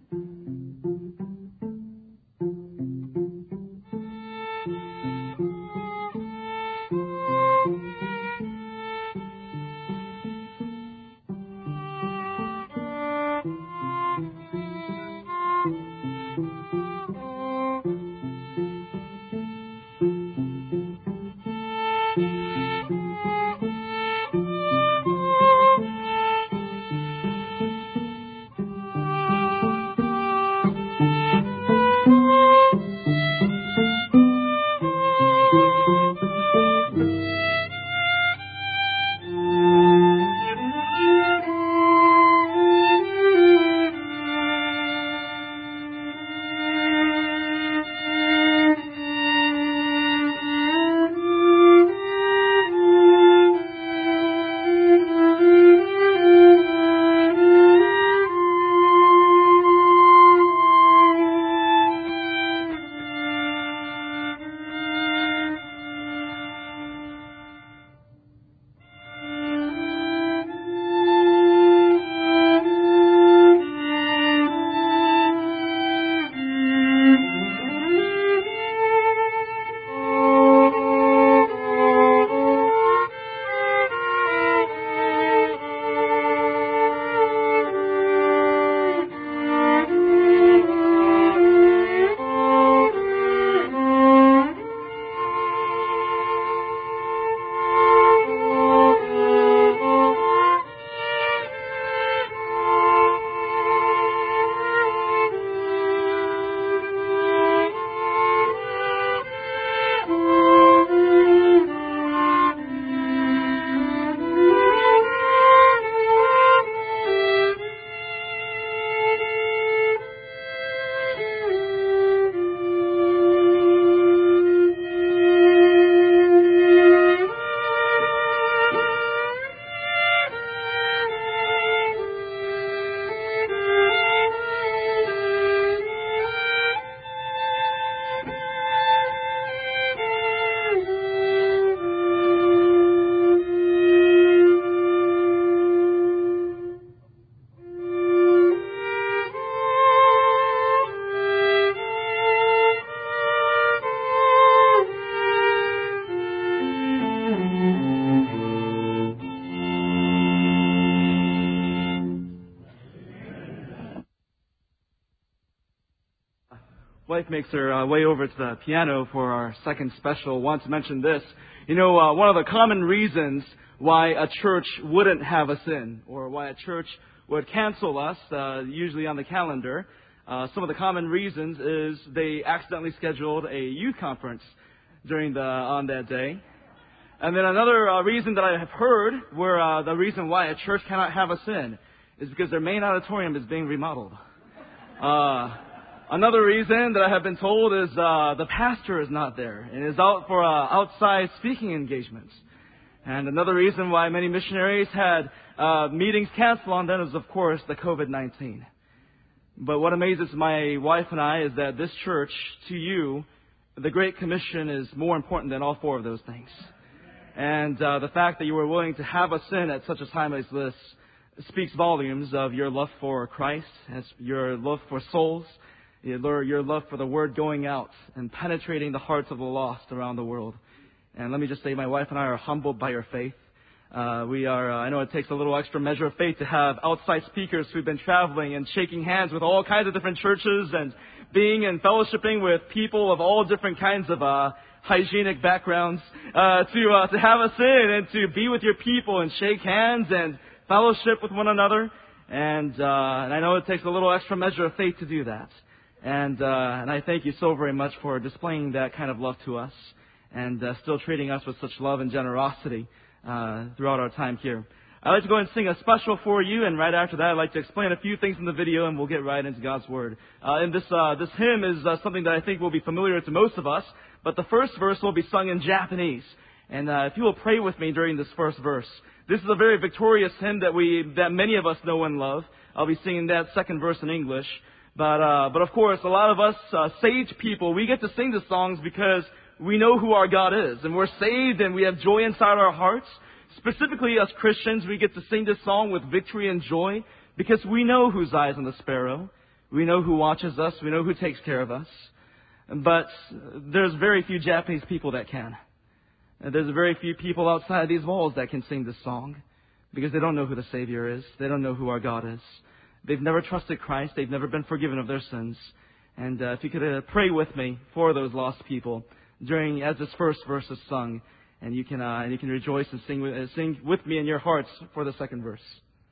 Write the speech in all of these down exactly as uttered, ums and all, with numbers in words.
Wife makes her uh, way over to the piano for our second special. I want to mention this. You know, uh, one of the common reasons why a church wouldn't have us in, or why a church would cancel us, uh, usually on the calendar, uh, some of the common reasons is they accidentally scheduled a youth conference during the on that day. And then another uh, reason that I have heard, where uh, the reason why a church cannot have us in, is because their main auditorium is being remodeled. Uh, Another reason that I have been told is uh, the pastor is not there and is out for uh, outside speaking engagements. And another reason why many missionaries had uh, meetings canceled on them is, of course, the covid nineteen. But what amazes my wife and I is that this church, to you, the Great Commission is more important than all four of those things. And uh, the fact that you were willing to have us in at such a time as this speaks volumes of your love for Christ, your love for souls, your love for the Word going out and penetrating the hearts of the lost around the world. And let me just say, my wife and I are humbled by your faith. Uh, we are, uh, I know it takes a little extra measure of faith to have outside speakers who've been traveling and shaking hands with all kinds of different churches and being and fellowshipping with people of all different kinds of uh, hygienic backgrounds uh, to uh, to have us in and to be with your people and shake hands and fellowship with one another. And, uh, and I know it takes a little extra measure of faith to do that. And, uh, and I thank you so very much for displaying that kind of love to us and uh, still treating us with such love and generosity uh, throughout our time here. I'd like to go ahead and sing a special for you, and right after that I'd like to explain a few things in the video, and we'll get right into God's Word. Uh, and this, uh, this hymn is uh, something that I think will be familiar to most of us, but the first verse will be sung in Japanese. And uh, if you will pray with me during this first verse. This is a very victorious hymn that we that many of us know and love. I'll be singing that second verse in English. But, uh, but of course, a lot of us uh, sage people, we get to sing the songs because we know who our God is. And we're saved and we have joy inside our hearts. Specifically, as Christians, we get to sing this song with victory and joy because we know whose eyes on the sparrow. We know who watches us. We know who takes care of us. But there's very few Japanese people that can. There's very few people outside these walls that can sing this song because they don't know who the Savior is. They don't know who our God is. They've never trusted Christ. They've never been forgiven of their sins. And uh, if you could uh, pray with me for those lost people during as this first verse is sung, and you can uh, and you can rejoice and sing with, uh, sing with me in your hearts for the second verse.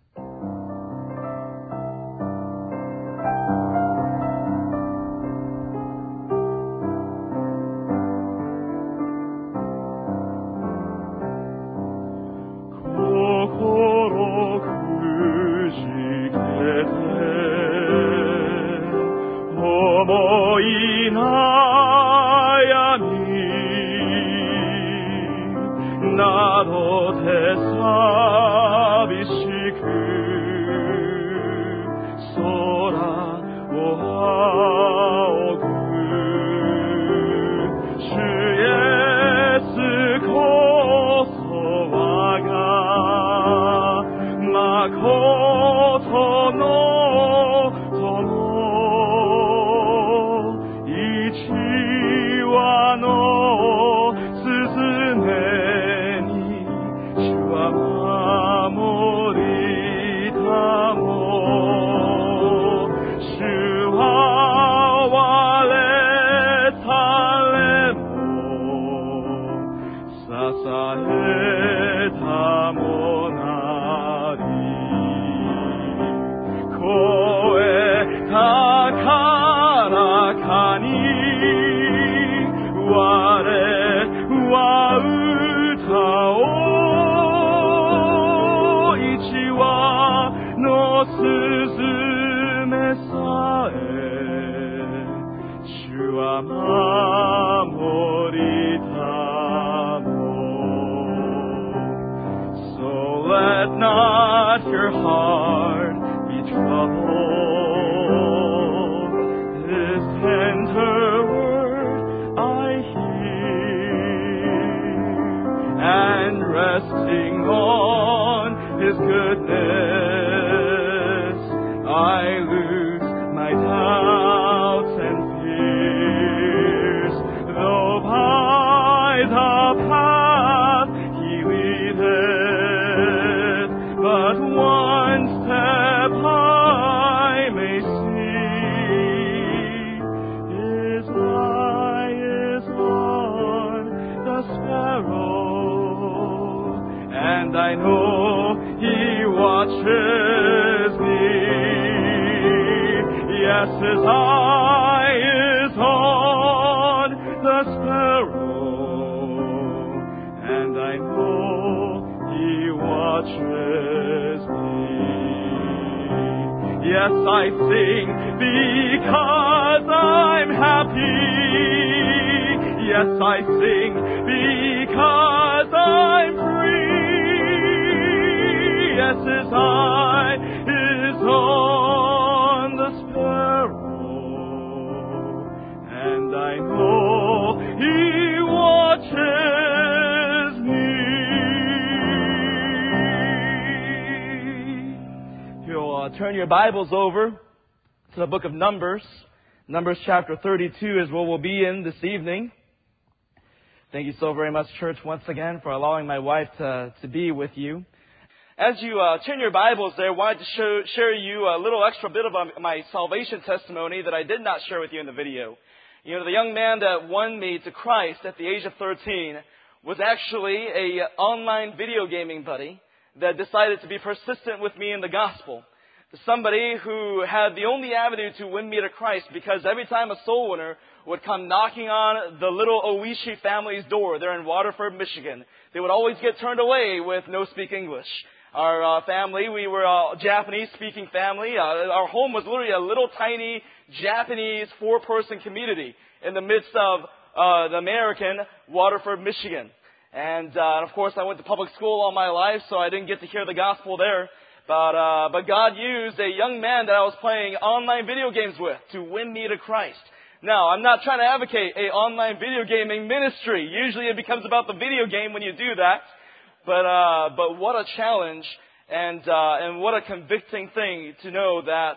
Turn your Bibles over to the book of Numbers. Numbers chapter thirty-two is what we'll be in this evening. Thank you so very much, church, once again for allowing my wife to, to be with you. As you uh, turn your Bibles there, I wanted to show, share you a little extra bit of my salvation testimony that I did not share with you in the video. You know, the young man that won me to Christ at the age of thirteen was actually a online video gaming buddy that decided to be persistent with me in the gospel. Somebody who had the only avenue to win me to Christ, because every time a soul winner would come knocking on the little Oishi family's door there in Waterford, Michigan, they would always get turned away with no speak English. Our uh, family, we were a Japanese-speaking family. Uh, our home was literally a little tiny Japanese four-person community in the midst of uh, the American Waterford, Michigan. And, uh, of course, I went to public school all my life, so I didn't get to hear the gospel there. But, uh, but God used a young man that I was playing online video games with to win me to Christ. Now, I'm not trying to advocate a online video gaming ministry. Usually it becomes about the video game when you do that. But, uh, but what a challenge and, uh, and what a convicting thing to know that,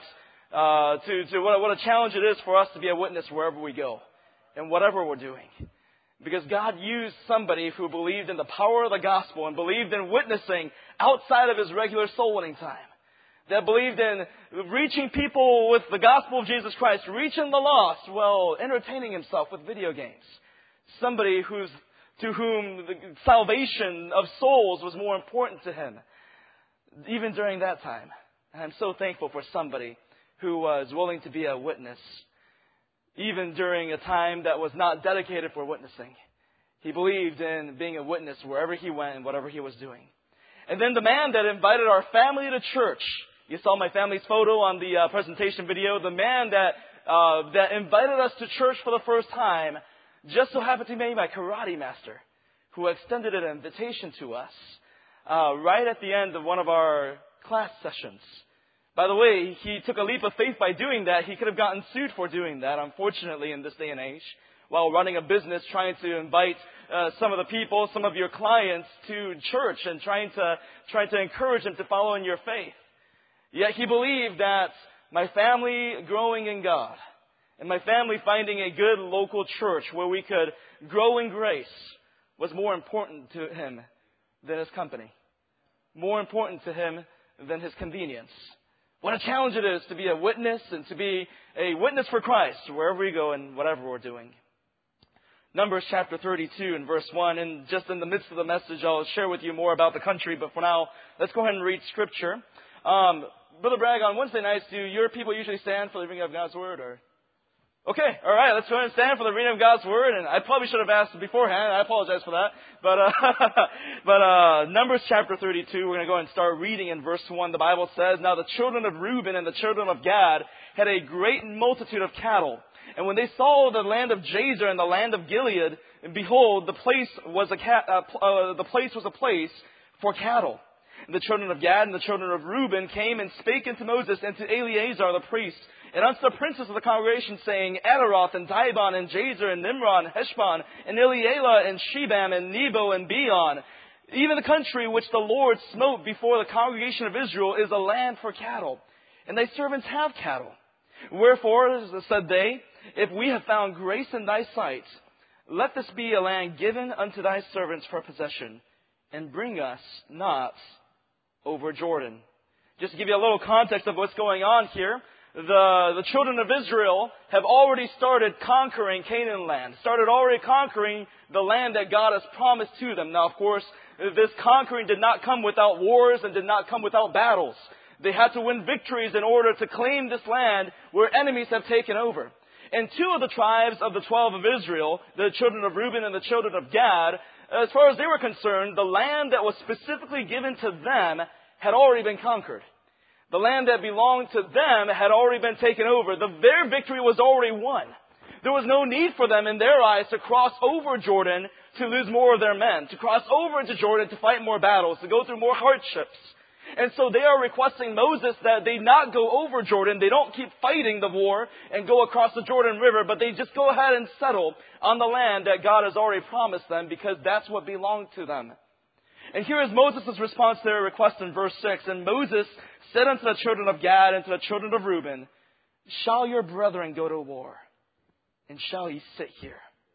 uh, to, to what, what a challenge it is for us to be a witness wherever we go and whatever we're doing. Because God used somebody who believed in the power of the gospel and believed in witnessing outside of his regular soul winning time. That believed in reaching people with the gospel of Jesus Christ, reaching the lost while entertaining himself with video games. Somebody who's, to whom the salvation of souls was more important to him, even during that time. And I'm so thankful for somebody who was willing to be a witness, even during a time that was not dedicated for witnessing. He believed in being a witness wherever he went and whatever he was doing. And then the man that invited our family to church. You saw my family's photo on the uh, presentation video. The man that uh, that invited us to church for the first time just so happened to be my karate master, who extended an invitation to us uh, right at the end of one of our class sessions. By the way, he took a leap of faith by doing that. He could have gotten sued for doing that, unfortunately, in this day and age, while running a business, trying to invite uh, some of the people, some of your clients to church and trying to trying to encourage them to follow in your faith. Yet he believed that my family growing in God and my family finding a good local church where we could grow in grace was more important to him than his company, more important to him than his convenience. What a challenge it is to be a witness and to be a witness for Christ wherever we go and whatever we're doing. Numbers chapter thirty-two and verse one, and just in the midst of the message, I'll share with you more about the country, but for now, let's go ahead and read Scripture. Um, Brother Bragg, on Wednesday nights, do your people usually stand for the reading of God's Word? Or Okay, all right, let's go ahead and stand for the reading of God's Word. And I probably should have asked beforehand. I apologize for that. But uh, but uh, Numbers chapter thirty-two, we're going to go ahead and start reading in verse one. The Bible says, "Now the children of Reuben and the children of Gad had a great multitude of cattle. And when they saw the land of Jazer and the land of Gilead, and behold, the place was a cat, uh, uh, the place was a place for cattle. And the children of Gad and the children of Reuben came and spake unto Moses and to Eleazar the priest, and unto the princes of the congregation, saying, Adaroth and Dibon and Jazer and Nimrah and Heshbon and Elealeh and Shebam and Nebo and Beon, even the country which the Lord smote before the congregation of Israel is a land for cattle, and thy servants have cattle. Wherefore, said they, if we have found grace in thy sight, let this be a land given unto thy servants for possession, and bring us not over Jordan." Just to give you a little context of what's going on here, the, the children of Israel have already started conquering Canaan land, started already conquering the land that God has promised to them. Now, of course, this conquering did not come without wars and did not come without battles. They had to win victories in order to claim this land where enemies have taken over. And two of the tribes of the twelve of Israel, the children of Reuben and the children of Gad, as far as they were concerned, the land that was specifically given to them had already been conquered. The land that belonged to them had already been taken over. The, their victory was already won. There was no need for them, in their eyes, to cross over Jordan to lose more of their men, to cross over into Jordan to fight more battles, to go through more hardships. And so they are requesting Moses that they not go over Jordan. They don't keep fighting the war and go across the Jordan River, but they just go ahead and settle on the land that God has already promised them, because that's what belonged to them. And here is Moses' response to their request in verse six. "And Moses said unto the children of Gad and to the children of Reuben, Shall your brethren go to war? And shall ye sit here?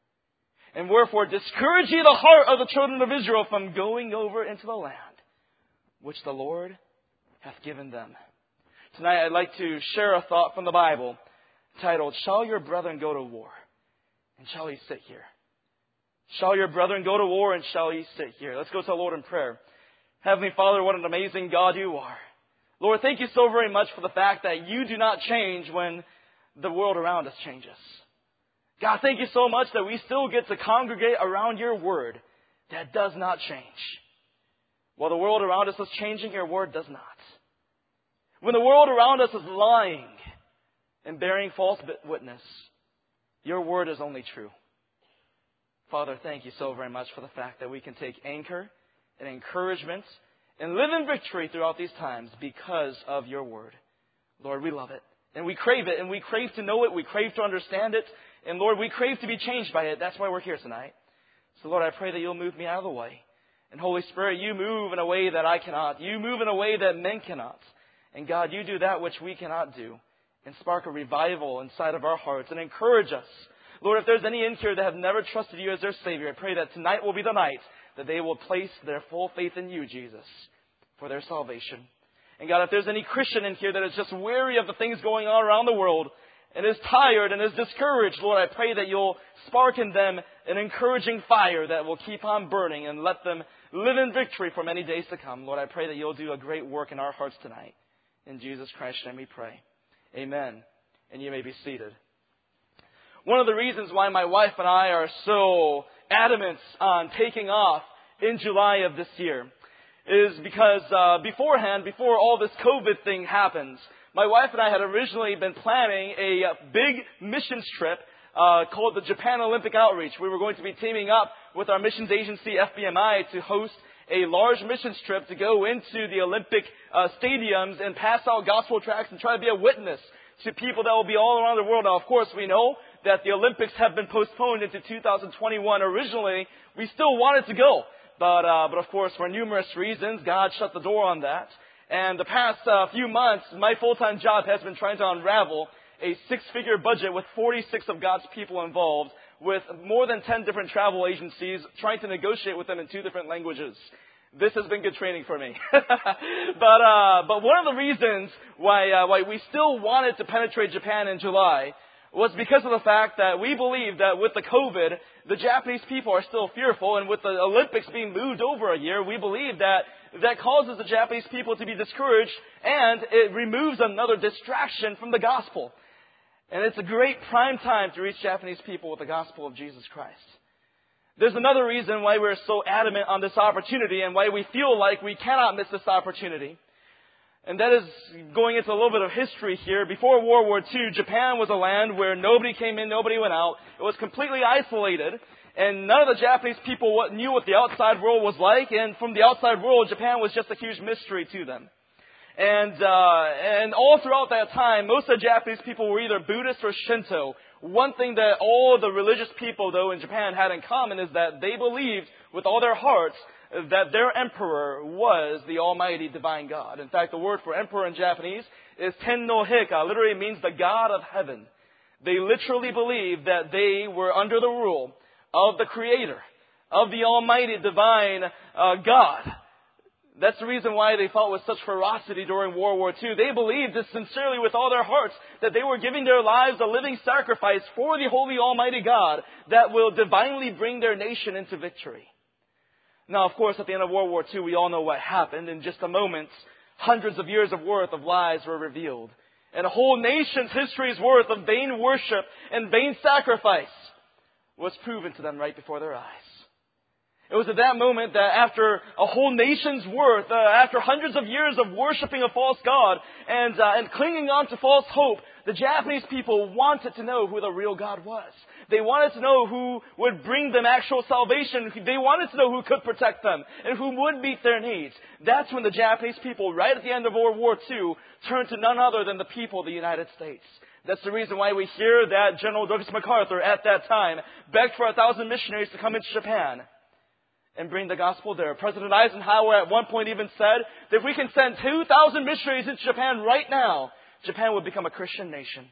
And wherefore discourage ye the heart of the children of Israel from going over into the land which the Lord hath given them." Tonight I'd like to share a thought from the Bible titled, "Shall your brethren go to war? And shall ye sit here?" Shall your brethren go to war, and shall ye sit here? Let's go to the Lord in prayer. Heavenly Father, what an amazing God you are. Lord, thank you so very much for the fact that you do not change when the world around us changes. God, thank you so much that we still get to congregate around your word that does not change. While the world around us is changing, your word does not. When the world around us is lying and bearing false witness, your word is only true. Father, thank you so very much for the fact that we can take anchor and encouragement and live in victory throughout these times because of your word. Lord, we love it. And we crave it. And we crave to know it. We crave to understand it. And Lord, we crave to be changed by it. That's why we're here tonight. So Lord, I pray that you'll move me out of the way. And Holy Spirit, you move in a way that I cannot. You move in a way that men cannot. And God, you do that which we cannot do. and spark a revival inside of our hearts and encourage us. Lord, if there's any in here that have never trusted you as their Savior, I pray that tonight will be the night that they will place their full faith in you, Jesus, for their salvation. And God, if there's any Christian in here that is just weary of the things going on around the world and is tired and is discouraged, Lord, I pray that you'll spark in them an encouraging fire that will keep on burning and let them live in victory for many days to come. Lord, I pray that you'll do a great work in our hearts tonight. In Jesus Christ's name we pray. Amen. And you may be seated. One of the reasons why my wife and I are so adamant on taking off in July of this year is because uh, beforehand, before all this COVID thing happens, my wife and I had originally been planning a big missions trip uh, called the Japan Olympic Outreach. We were going to be teaming up with our missions agency, F B M I, to host a large missions trip to go into the Olympic uh, stadiums and pass out gospel tracts and try to be a witness to people that will be all around the world. Now, of course, we know that the Olympics have been postponed into two thousand twenty-one. Originally, we still wanted to go. But, uh, but of course, for numerous reasons, God shut the door on that. And the past uh, few months, my full-time job has been trying to unravel a six-figure budget with forty-six of God's people involved, with more than ten different travel agencies, trying to negotiate with them in two different languages. This has been good training for me. but uh, but one of the reasons why uh, why we still wanted to penetrate Japan in July was because of the fact that we believe that with the COVID, the Japanese people are still fearful, and with the Olympics being moved over a year, we believe that that causes the Japanese people to be discouraged, and it removes another distraction from the gospel. And it's a great prime time to reach Japanese people with the gospel of Jesus Christ. There's another reason why we're so adamant on this opportunity and why we feel like we cannot miss this opportunity. And that is going into a little bit of history here. Before World War Two, Japan was a land where nobody came in, nobody went out. It was completely isolated. And none of the Japanese people knew what the outside world was like. And from the outside world, Japan was just a huge mystery to them. And uh, and all throughout that time, most of the Japanese people were either Buddhist or Shinto. One thing that all the religious people, though, in Japan had in common is that they believed with all their hearts that their emperor was the almighty divine God. In fact, the word for emperor in Japanese is Tenno Heika. Literally means the God of heaven. They literally believed that they were under the rule of the Creator, of the almighty divine uh, God. That's the reason why they fought with such ferocity during World War Two. They believed this sincerely with all their hearts, that they were giving their lives a living sacrifice for the holy almighty God that will divinely bring their nation into victory. Now, of course, at the end of World War Two, we all know what happened. In just a moment, hundreds of years of worth of lies were revealed. And a whole nation's history's worth of vain worship and vain sacrifice was proven to them right before their eyes. It was at that moment that after a whole nation's worth, uh, after hundreds of years of worshiping a false god and, uh, and clinging on to false hope, the Japanese people wanted to know who the real God was. They wanted to know who would bring them actual salvation. They wanted to know who could protect them and who would meet their needs. That's when the Japanese people, right at the end of World War Two, turned to none other than the people of the United States. That's the reason why we hear that General Douglas MacArthur at that time begged for a thousand missionaries to come into Japan and bring the gospel there. President Eisenhower at one point even said that if we can send two thousand missionaries into Japan right now, Japan would become a Christian nation.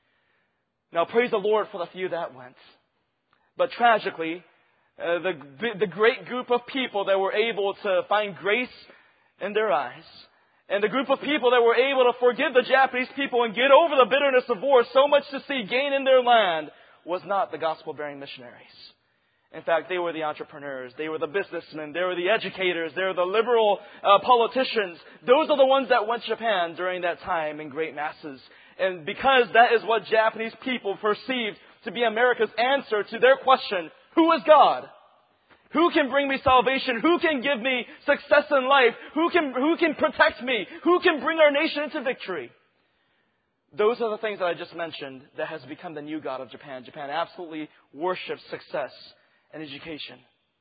Now, praise the Lord for the few that went. But tragically, uh, the, the great group of people that were able to find grace in their eyes, and the group of people that were able to forgive the Japanese people and get over the bitterness of war, so much to see gain in their land, was not the gospel-bearing missionaries. In fact, they were the entrepreneurs, they were the businessmen, they were the educators, they were the liberal uh, politicians. Those are the ones that went to Japan during that time in great masses. And because that is what Japanese people perceived to be America's answer to their question, who is God? Who can bring me salvation? Who can give me success in life? Who can, who can protect me? Who can bring our nation into victory? Those are the things that I just mentioned that has become the new God of Japan. Japan absolutely worships success and education.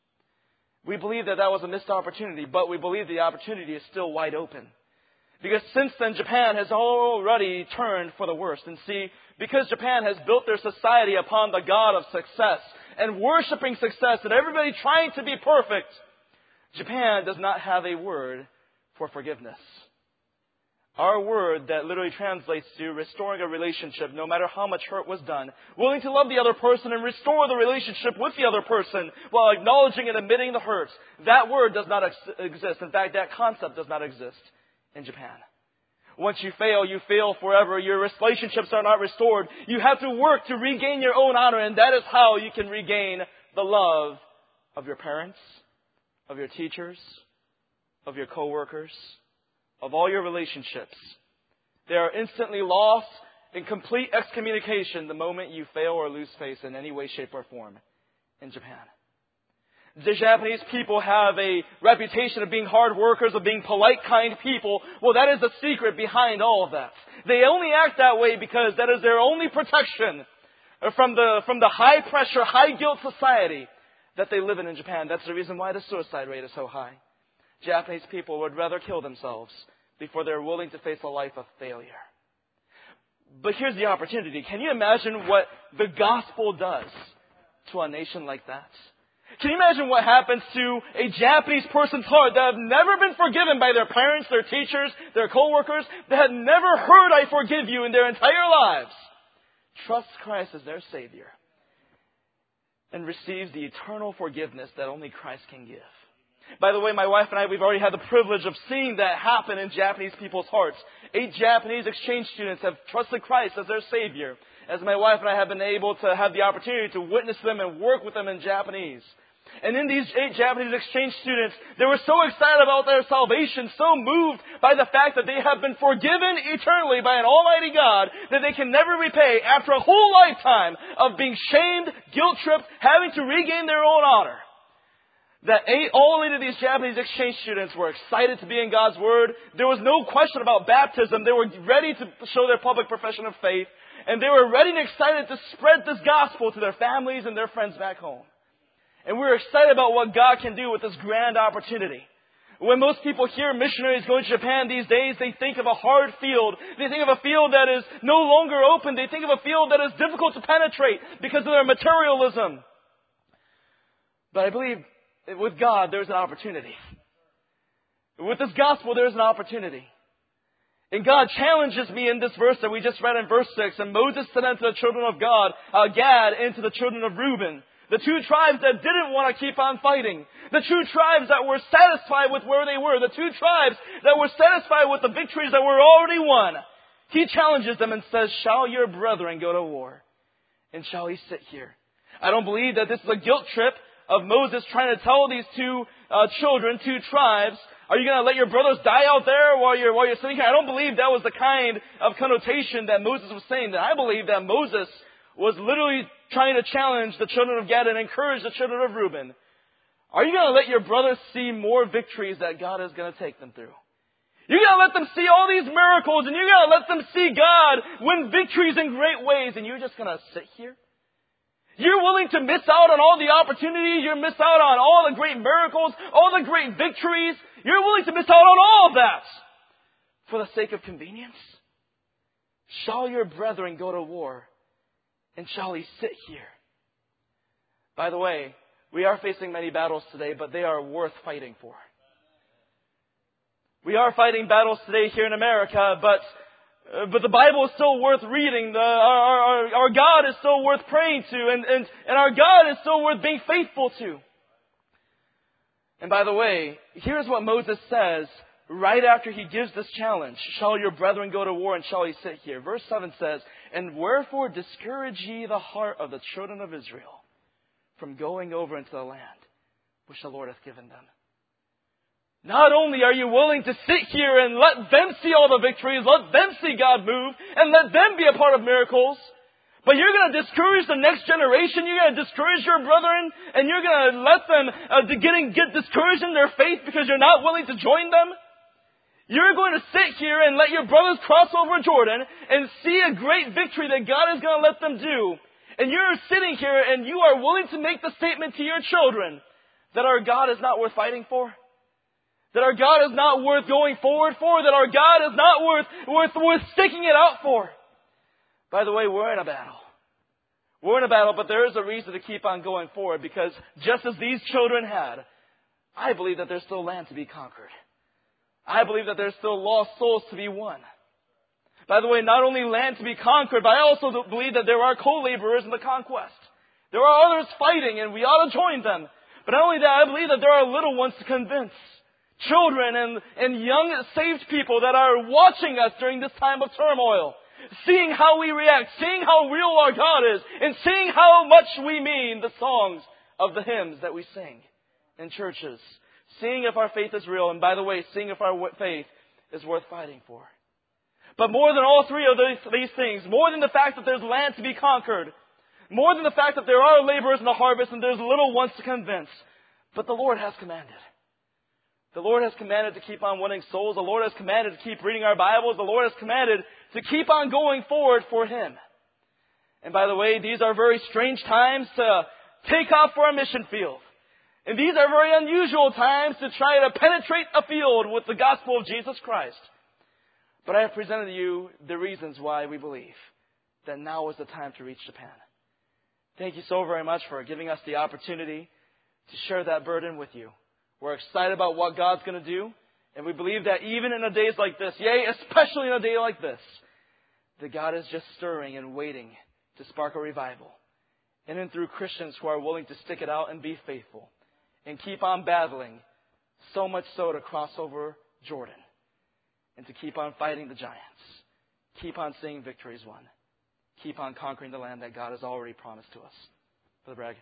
We believe that that was a missed opportunity, but we believe the opportunity is still wide open. Because since then, Japan has already turned for the worst. And see, because Japan has built their society upon the God of success and worshiping success and everybody trying to be perfect, Japan does not have a word for forgiveness. Our word that literally translates to restoring a relationship no matter how much hurt was done. Willing to love the other person and restore the relationship with the other person while acknowledging and admitting the hurt. That word does not ex- exist. In fact, that concept does not exist in Japan. Once you fail, you fail forever. Your relationships are not restored. You have to work to regain your own honor, and that is how you can regain the love of your parents, of your teachers, of your co-workers, of all your relationships. They are instantly lost in complete excommunication the moment you fail or lose face in any way, shape, or form in Japan. The Japanese people have a reputation of being hard workers, of being polite, kind people. Well, that is the secret behind all of that. They only act that way because that is their only protection from the, from the high pressure, high guilt society that they live in in Japan. That's the reason why the suicide rate is so high. Japanese people would rather kill themselves before they're willing to face a life of failure. But here's the opportunity. Can you imagine what the gospel does to a nation like that? Can you imagine what happens to a Japanese person's heart that have never been forgiven by their parents, their teachers, their co-workers, that had never heard "I forgive you" in their entire lives? Trusts Christ as their Savior and receives the eternal forgiveness that only Christ can give. By the way, my wife and I, we've already had the privilege of seeing that happen in Japanese people's hearts. Eight Japanese exchange students have trusted Christ as their Savior, as my wife and I have been able to have the opportunity to witness them and work with them in Japanese. And in these eight Japanese exchange students, they were so excited about their salvation, so moved by the fact that they have been forgiven eternally by an almighty God, that they can never repay after a whole lifetime of being shamed, guilt-tripped, having to regain their own honor. That eight, all eight of these Japanese exchange students were excited to be in God's Word. There was no question about baptism. They were ready to show their public profession of faith. And they were ready and excited to spread this gospel to their families and their friends back home. And we're excited about what God can do with this grand opportunity. When most people hear missionaries going to Japan these days, they think of a hard field. They think of a field that is no longer open. They think of a field that is difficult to penetrate because of their materialism. But I believe with God, there's an opportunity. With this gospel, there's an opportunity. And God challenges me in this verse that we just read in verse six. And Moses said unto the children of God, uh, Gad, and to the children of Reuben, the two tribes that didn't want to keep on fighting. The two tribes that were satisfied with where they were. The two tribes that were satisfied with the victories that were already won. He challenges them and says, shall your brethren go to war? And shall he sit here? I don't believe that this is a guilt trip of Moses trying to tell these two uh, children, two tribes, are you going to let your brothers die out there while you're, while you're sitting here? I don't believe that was the kind of connotation that Moses was saying. That I believe that Moses was literally trying to challenge the children of Gad and encourage the children of Reuben. Are you going to let your brothers see more victories that God is going to take them through? You're going to let them see all these miracles, and you're going to let them see God win victories in great ways, and you're just going to sit here? You're willing to miss out on all the opportunities. You miss out on all the great miracles, all the great victories. You're willing to miss out on all of that for the sake of convenience? Shall your brethren go to war? And shall he sit here? By the way, we are facing many battles today, but they are worth fighting for. We are fighting battles today here in America, but uh, but the Bible is still worth reading. The, our, our, our God is still worth praying to, and, and, and our God is still worth being faithful to. And by the way, here's what Moses says right after he gives this challenge. Shall your brethren go to war, and shall he sit here? Verse seven says, and wherefore discourage ye the heart of the children of Israel from going over into the land which the Lord hath given them. Not only are you willing to sit here and let them see all the victories, let them see God move, and let them be a part of miracles, but you're going to discourage the next generation, you're going to discourage your brethren, and you're going to let them uh, getting, get discouraged in their faith because you're not willing to join them? You're going to sit here and let your brothers cross over Jordan and see a great victory that God is going to let them do. And you're sitting here and you are willing to make the statement to your children that our God is not worth fighting for? That our God is not worth going forward for? That our God is not worth, worth, worth sticking it out for? By the way, we're in a battle. We're in a battle, but there is a reason to keep on going forward, because just as these children had, I believe that there's still land to be conquered. I believe that there's still lost souls to be won. By the way, not only land to be conquered, but I also believe that there are co-laborers in the conquest. There are others fighting, and we ought to join them. But not only that, I believe that there are little ones to convince. Children and, and young saved people that are watching us during this time of turmoil. Seeing how we react, seeing how real our God is, and seeing how much we mean the songs of the hymns that we sing in churches. Seeing if our faith is real, and by the way, seeing if our faith is worth fighting for. But more than all three of these, these things, more than the fact that there's land to be conquered, more than the fact that there are laborers in the harvest and there's little ones to convince, but the Lord has commanded. The Lord has commanded to keep on winning souls. The Lord has commanded to keep reading our Bibles. The Lord has commanded to keep on going forward for Him. And by the way, these are very strange times to take off for a mission field. And these are very unusual times to try to penetrate a field with the gospel of Jesus Christ. But I have presented to you the reasons why we believe that now is the time to reach Japan. Thank you so very much for giving us the opportunity to share that burden with you. We're excited about what God's going to do. And we believe that even in a days like this, yea, especially in a day like this, that God is just stirring and waiting to spark a revival. In and through Christians who are willing to stick it out and be faithful. And keep on battling, so much so to cross over Jordan. And to keep on fighting the giants. Keep on seeing victories won. Keep on conquering the land that God has already promised to us. Brother Bragg.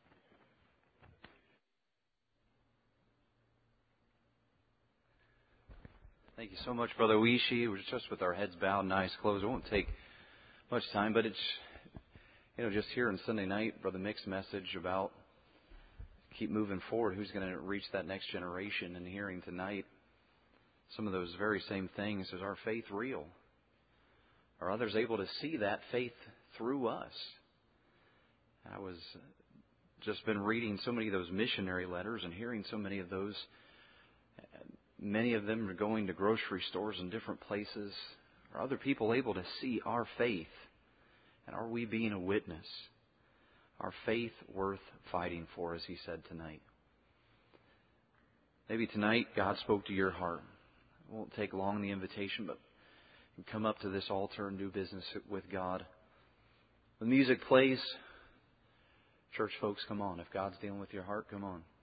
Thank you so much, Brother Weishi. We're just with our heads bowed and eyes closed. It won't take much time, but it's, you know, just hearing Sunday night, Brother Mick's message about keep moving forward. Who's going to reach that next generation? And hearing tonight some of those very same things. Is our faith real? Are others able to see that faith through us? I was just been reading so many of those missionary letters and hearing so many of those. Many of them are going to grocery stores in different places. Are other people able to see our faith? And are we being a witness? Our faith worth fighting for, as he said tonight. Maybe tonight God spoke to your heart. It won't take long, the invitation, but come up to this altar and do business with God. When music plays, church folks, come on. If God's dealing with your heart, come on.